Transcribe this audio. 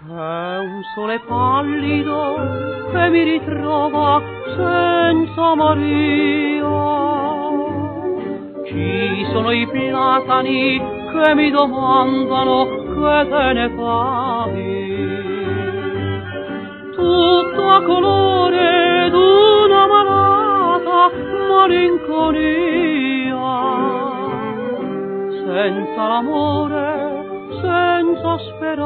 C'è un sole pallido che mi ritrova senza Maria. Ci sono i platani che mi domandano che te ne fai. Tutto a colore d'una malata malinconia. Senza l'amore, senza speranza,